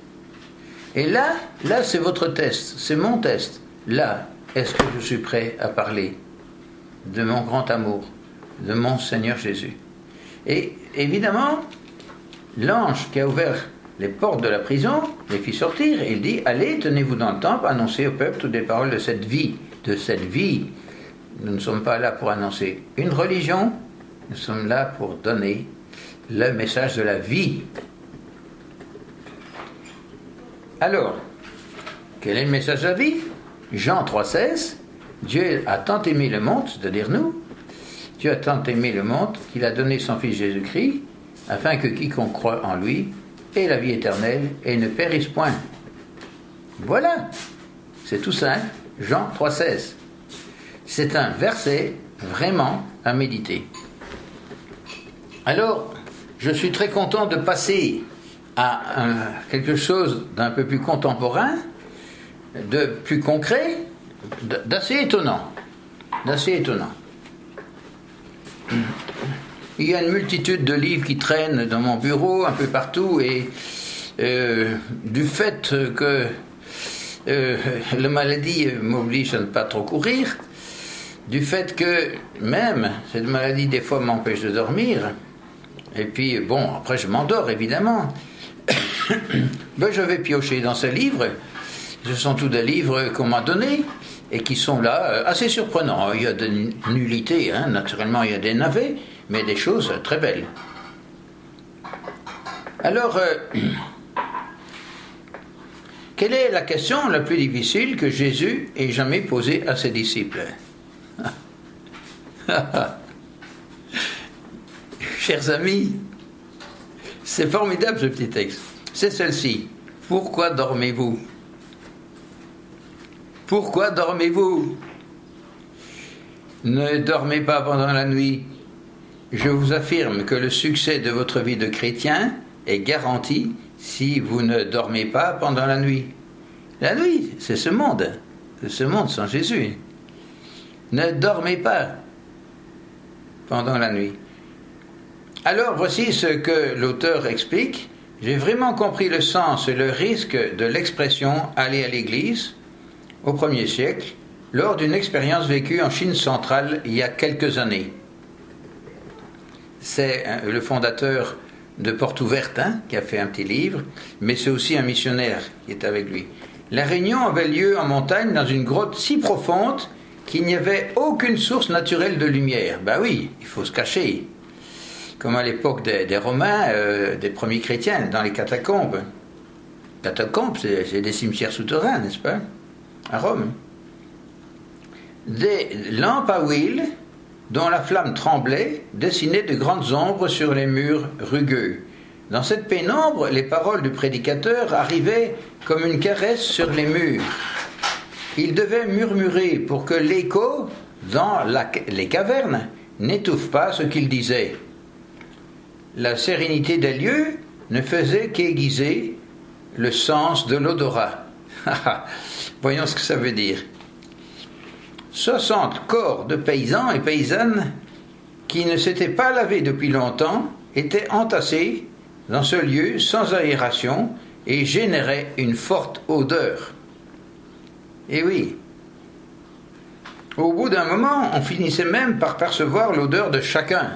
Et là, là c'est votre test, c'est mon test. Là, est-ce que je suis prêt à parler de mon grand amour, de mon Seigneur Jésus? Et évidemment, l'ange qui a ouvert les portes de la prison les fit sortir et il dit: Allez, tenez-vous dans le temple, annoncez au peuple toutes les paroles de cette vie, de cette vie. Nous ne sommes pas là pour annoncer une religion, nous sommes là pour donner le message de la vie. Alors, quel est le message de la vie? Jean trois seize, Dieu a tant aimé le monde, c'est-à-dire nous, Dieu a tant aimé le monde qu'il a donné son Fils Jésus-Christ, afin que quiconque croit en lui ait la vie éternelle et ne périsse point. Voilà, c'est tout simple, Jean trois seize. C'est un verset vraiment à méditer. Alors, je suis très content de passer à un, quelque chose d'un peu plus contemporain, de plus concret, d'assez étonnant. D'assez étonnant. Il y a une multitude de livres qui traînent dans mon bureau, un peu partout, et euh, du fait que euh, la maladie m'oblige à ne pas trop courir, du fait que même cette maladie des fois m'empêche de dormir, et puis bon, après je m'endors évidemment, ben, je vais piocher dans ces livres. Ce sont tous des livres qu'on m'a donnés et qui sont là, euh, assez surprenants. Il y a des nullités, hein, naturellement il y a des navets, mais des choses très belles. Alors, euh, quelle est la question la plus difficile que Jésus ait jamais posée à ses disciples? Chers amis, c'est formidable ce petit texte. C'est celle-ci. Pourquoi dormez-vous? Pourquoi dormez-vous? Ne dormez pas pendant la nuit. Je vous affirme que le succès de votre vie de chrétien est garanti si vous ne dormez pas pendant la nuit. La nuit, c'est ce monde. C'est ce monde sans Jésus. Ne dormez pas pendant la nuit. Alors, voici ce que l'auteur explique. J'ai vraiment compris le sens et le risque de l'expression « aller à l'église » au premier siècle, lors d'une expérience vécue en Chine centrale il y a quelques années. C'est hein, le fondateur de Porte Ouverte hein, qui a fait un petit livre, mais c'est aussi un missionnaire qui est avec lui. La réunion avait lieu en montagne dans une grotte si profonde qu'il n'y avait aucune source naturelle de lumière. Ben oui, il faut se cacher. Comme à l'époque des, des Romains, euh, des premiers chrétiens, dans les catacombes. Catacombes, c'est, c'est des cimetières souterrains, n'est-ce pas? À Rome. Des lampes à huile, dont la flamme tremblait, dessinaient de grandes ombres sur les murs rugueux. Dans cette pénombre, les paroles du prédicateur arrivaient comme une caresse sur les murs. Il devait murmurer pour que l'écho, dans la, les cavernes, n'étouffe pas ce qu'il disait. La sérénité des lieux ne faisait qu'aiguiser le sens de l'odorat. Voyons ce que ça veut dire. soixante corps de paysans et paysannes qui ne s'étaient pas lavés depuis longtemps étaient entassés dans ce lieu sans aération et généraient une forte odeur. Et oui, au bout d'un moment, on finissait même par percevoir l'odeur de chacun.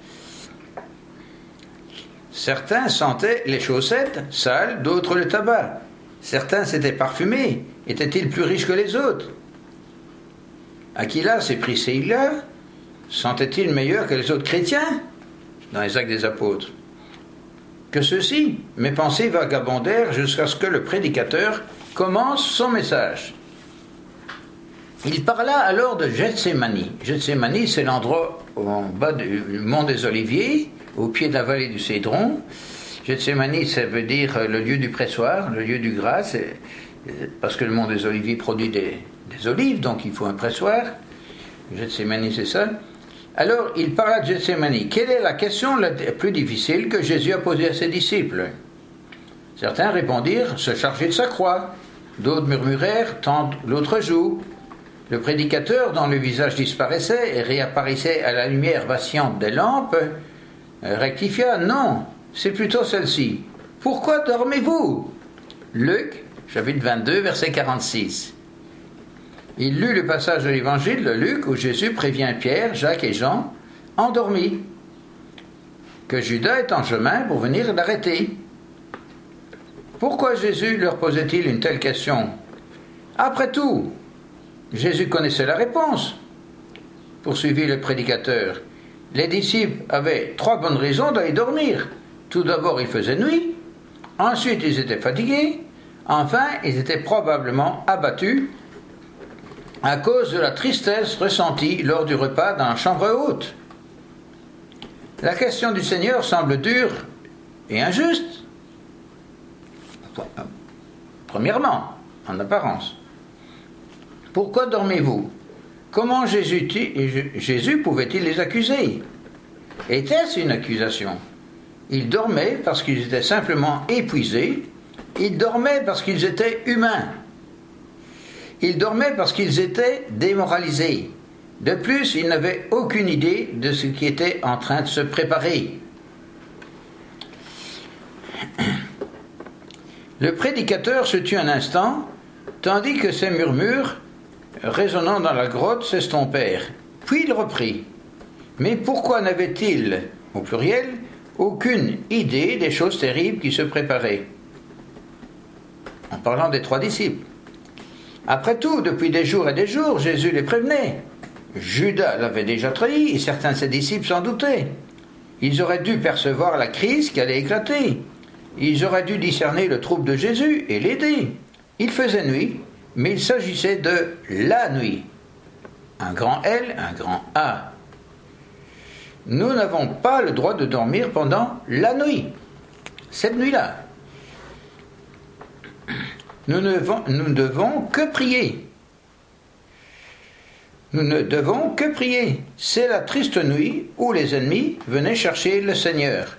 Certains sentaient les chaussettes sales, d'autres le tabac. Certains s'étaient parfumés. Étaient-ils plus riches que les autres? Aquilas et Priscilla sentaient-ils meilleurs que les autres chrétiens? Dans les Actes des Apôtres. Que ceux-ci, mes pensées vagabondèrent jusqu'à ce que le prédicateur commence son message. Il parla alors de Gethsémani. Gethsémani, c'est l'endroit en bas du mont des Oliviers, au pied de la vallée du Cédron. Gethsémani, ça veut dire le lieu du pressoir, le lieu du gras, c'est, parce que le mont des Oliviers produit des, des olives, donc il faut un pressoir. Gethsémani, c'est ça. Alors, il parla de Gethsémani. Quelle est la question la plus difficile que Jésus a posée à ses disciples? Certains répondirent, se charger de sa croix. D'autres murmurèrent, tendre l'autre joue. Le prédicateur, dont le visage disparaissait et réapparaissait à la lumière vacillante des lampes, rectifia, non, c'est plutôt celle-ci. Pourquoi dormez-vous? Luc, chapitre vingt-deux, verset quarante-six. Il lut le passage de l'évangile de Luc où Jésus prévient Pierre, Jacques et Jean, endormis, que Judas est en chemin pour venir l'arrêter. Pourquoi Jésus leur posait-il une telle question? Après tout, Jésus connaissait la réponse, poursuivit le prédicateur. Les disciples avaient trois bonnes raisons d'aller dormir. Tout d'abord, il faisait nuit. Ensuite, ils étaient fatigués. Enfin, ils étaient probablement abattus à cause de la tristesse ressentie lors du repas dans la chambre haute. La question du Seigneur semble dure et injuste. Premièrement, en apparence. Pourquoi dormez-vous? Comment Jésus, Jésus pouvait-il les accuser? Était-ce une accusation? Ils dormaient parce qu'ils étaient simplement épuisés. Ils dormaient parce qu'ils étaient humains. Ils dormaient parce qu'ils étaient démoralisés. De plus, ils n'avaient aucune idée de ce qui était en train de se préparer. Le prédicateur se tut un instant, tandis que ces murmures, résonnant dans la grotte, s'estompèrent. Puis il reprit. Mais pourquoi n'avait-il, au pluriel, aucune idée des choses terribles qui se préparaient? En parlant des trois disciples. Après tout, depuis des jours et des jours, Jésus les prévenait. Judas l'avait déjà trahi et certains de ses disciples s'en doutaient. Ils auraient dû percevoir la crise qui allait éclater. Ils auraient dû discerner le trouble de Jésus et l'aider. Il faisait nuit, mais il s'agissait de la nuit. Un grand L, un grand A. Nous n'avons pas le droit de dormir pendant la nuit. Cette nuit-là. Nous ne devons, nous ne devons que prier. Nous ne devons que prier. C'est la triste nuit où les ennemis venaient chercher le Seigneur.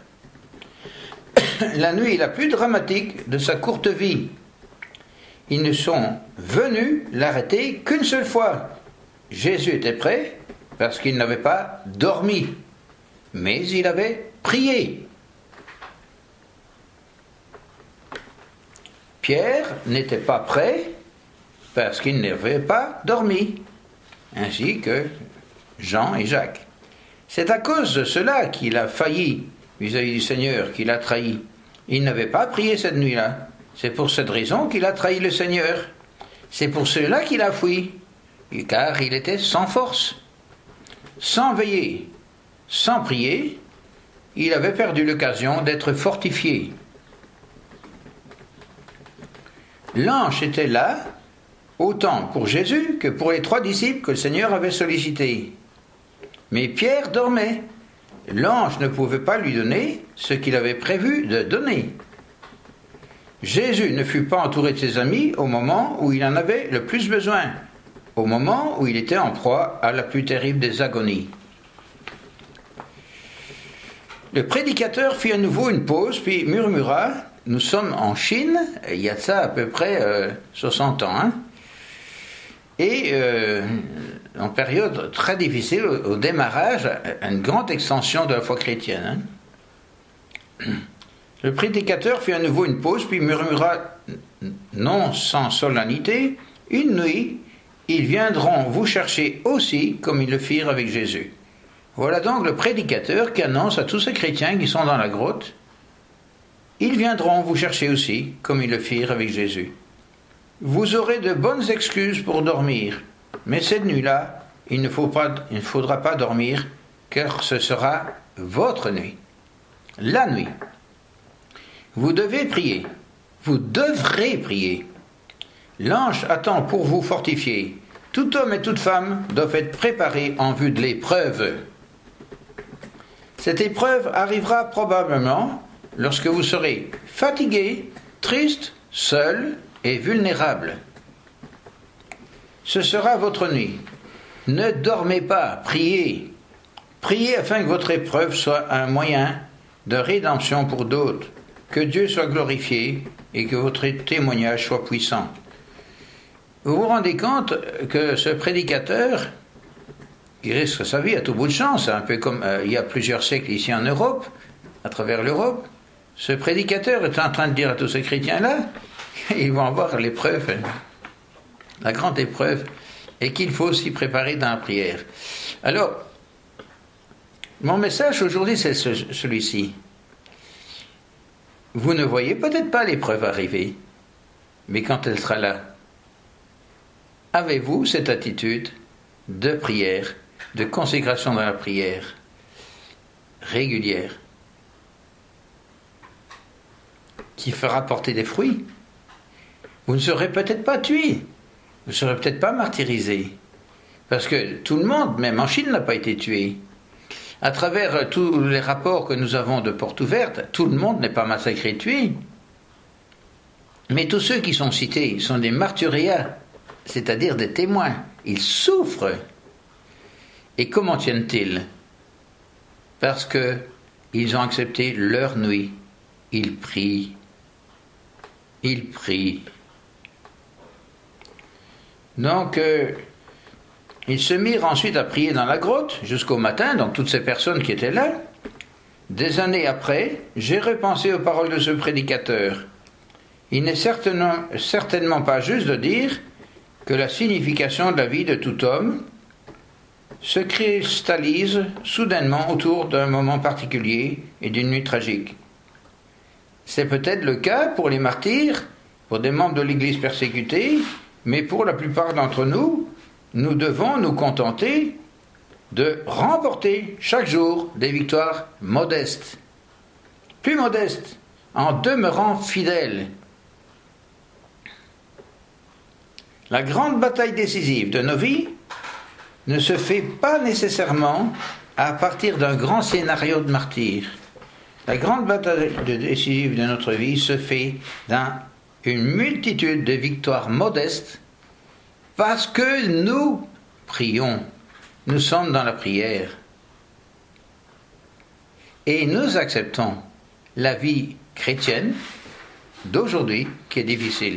La nuit la plus dramatique de sa courte vie. Ils ne sont venus l'arrêter qu'une seule fois. Jésus était prêt parce qu'il n'avait pas dormi, mais il avait prié. Pierre n'était pas prêt parce qu'il n'avait pas dormi, ainsi que Jean et Jacques. C'est à cause de cela qu'il a failli vis-à-vis du Seigneur, qu'il a trahi. Il n'avait pas prié cette nuit-là. C'est pour cette raison qu'il a trahi le Seigneur. C'est pour cela qu'il a fui, car il était sans force. Sans veiller, sans prier, il avait perdu l'occasion d'être fortifié. L'ange était là, autant pour Jésus que pour les trois disciples que le Seigneur avait sollicités. Mais Pierre dormait. L'ange ne pouvait pas lui donner ce qu'il avait prévu de donner. Jésus ne fut pas entouré de ses amis au moment où il en avait le plus besoin, au moment où il était en proie à la plus terrible des agonies. Le prédicateur fit à nouveau une pause, puis murmura « Nous sommes en Chine, il y a de ça à peu près euh, soixante ans, hein, et euh, en période très difficile, au, au démarrage, une grande extension de la foi chrétienne. Hein. Le prédicateur fit à nouveau une pause, puis murmura, non sans solennité, « Une nuit, ils viendront vous chercher aussi, comme ils le firent avec Jésus. » Voilà donc le prédicateur qui annonce à tous ces chrétiens qui sont dans la grotte, « Ils viendront vous chercher aussi, comme ils le firent avec Jésus. » Vous aurez de bonnes excuses pour dormir, mais cette nuit-là, il ne faut pas, il ne faudra pas dormir, car ce sera votre nuit, la nuit. Vous devez prier, vous devrez prier. L'ange attend pour vous fortifier. Tout homme et toute femme doivent être préparés en vue de l'épreuve. Cette épreuve arrivera probablement lorsque vous serez fatigué, triste, seul et vulnérable. Ce sera votre nuit. Ne dormez pas, priez. Priez afin que votre épreuve soit un moyen de rédemption pour d'autres, que Dieu soit glorifié et que votre témoignage soit puissant. Vous vous rendez compte que ce prédicateur, qui risque sa vie à tout bout de champ, c'est un peu comme euh, il y a plusieurs siècles ici en Europe, à travers l'Europe, ce prédicateur est en train de dire à tous ces chrétiens-là, ils vont avoir l'épreuve, la grande épreuve, et qu'il faut s'y préparer dans la prière. Alors, mon message aujourd'hui, c'est ce, celui-ci. Vous ne voyez peut-être pas l'épreuve arriver, mais quand elle sera là, avez-vous cette attitude de prière, de consécration dans la prière régulière, qui fera porter des fruits? Vous ne serez peut-être pas tué, vous ne serez peut-être pas martyrisé, parce que tout le monde, même en Chine, n'a pas été tué. À travers tous les rapports que nous avons de portes ouvertes, tout le monde n'est pas massacré, tué. Mais tous ceux qui sont cités sont des martyriats, c'est-à-dire des témoins. Ils souffrent. Et comment tiennent-ils? Parce que ils ont accepté leur nuit. Ils prient. Ils prient. Donc, euh, ils se mirent ensuite à prier dans la grotte jusqu'au matin, donc toutes ces personnes qui étaient là. Des années après, j'ai repensé aux paroles de ce prédicateur. Il n'est certainement, certainement pas juste de dire que la signification de la vie de tout homme se cristallise soudainement autour d'un moment particulier et d'une nuit tragique. C'est peut-être le cas pour les martyrs, pour des membres de l'Église persécutée, Mais pour la plupart d'entre nous, nous devons nous contenter de remporter chaque jour des victoires modestes, plus modestes, en demeurant fidèles. La grande bataille décisive de nos vies ne se fait pas nécessairement à partir d'un grand scénario de martyr. La grande bataille décisive de notre vie se fait dans une multitude de victoires modestes parce que nous prions, nous sommes dans la prière et nous acceptons la vie chrétienne d'aujourd'hui qui est difficile.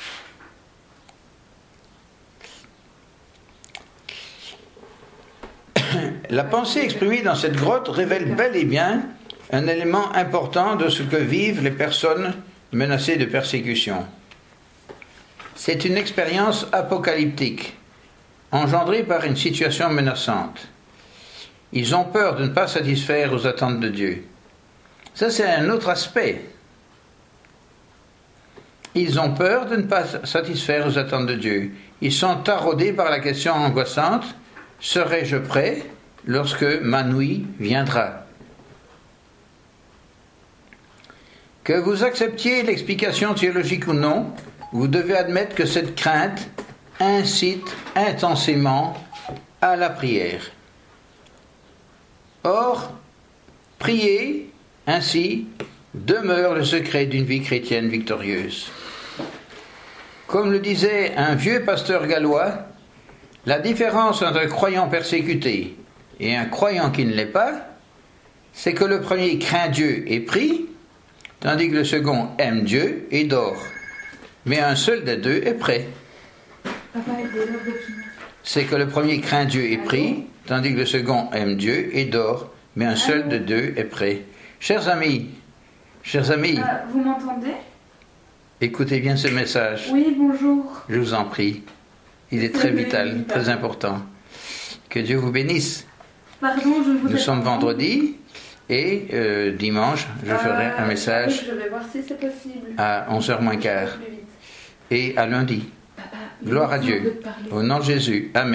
La pensée exprimée dans cette grotte révèle bel et bien un élément important de ce que vivent les personnes menacées de persécution. C'est une expérience apocalyptique, engendrée par une situation menaçante. Ils ont peur de ne pas satisfaire aux attentes de Dieu. Ça, c'est un autre aspect. Ils ont peur de ne pas satisfaire aux attentes de Dieu. Ils sont taraudés par la question angoissante: serai-je prêt lorsque ma nuit viendra? Que vous acceptiez l'explication théologique ou non, vous devez admettre que cette crainte incite intensément à la prière. Or, prier ainsi demeure le secret d'une vie chrétienne victorieuse. Comme le disait un vieux pasteur gallois, la différence entre un croyant persécuté et un croyant qui ne l'est pas, c'est que le premier craint Dieu et prie, tandis que le second aime Dieu et dort. Mais un seul des deux est prêt. C'est que le premier craint Dieu et prie, tandis que le second aime Dieu et dort. Mais un seul des deux est prêt. Chers amis, chers amis, euh, vous m'entendez? Écoutez bien ce message. Oui, bonjour. Je vous en prie. Il est très vital, très important. Que Dieu vous bénisse. Pardon, je vous Nous sommes vendredi. Et euh, dimanche, je euh, ferai un message oui, je vais voir si c'est possible. à onze heures moins quart. Et à lundi. Papa, Gloire à Dieu. Au nom de Jésus. Amen.